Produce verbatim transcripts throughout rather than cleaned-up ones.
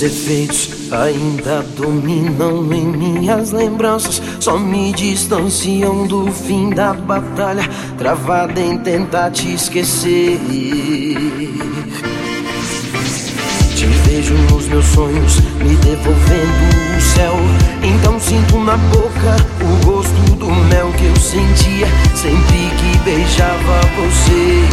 Seus efeitos ainda dominam em minhas lembranças, só me distanciam do fim da batalha, travada em tentar te esquecer. Te vejo nos meus sonhos, me devolvendo o céu. Então sinto na boca o gosto do mel que eu sentia sempre que beijava você.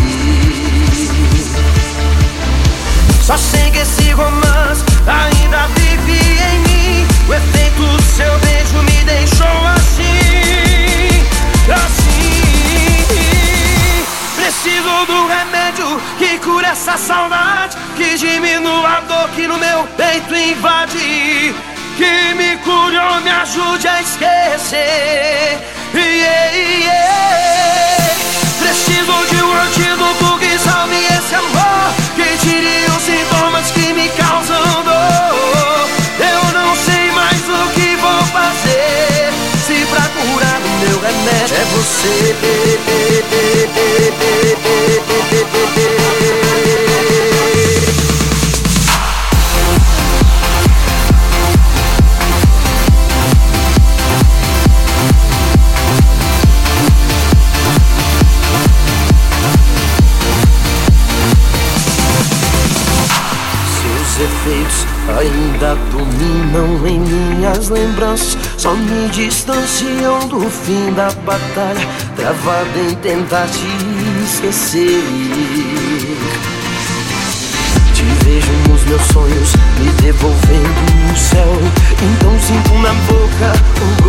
Só sei que esse romance ainda vive em mim. O efeito do seu beijo me deixou assim, assim. Preciso do remédio que cura essa saudade, que diminua a dor que no meu peito invade, que me cure ou me ajude a esquecer. Yeah, yeah. Preciso de um antídoto que salve esse amor, que tire os sintomas que me causam dor. Eu não sei mais o que vou fazer, se pra curar o meu remédio é você. Efeitos ainda dominam em minhas lembranças, só me distanciam do fim da batalha, travada em tentar te esquecer. Te vejo nos meus sonhos, me devolvendo o céu. Então sinto na boca o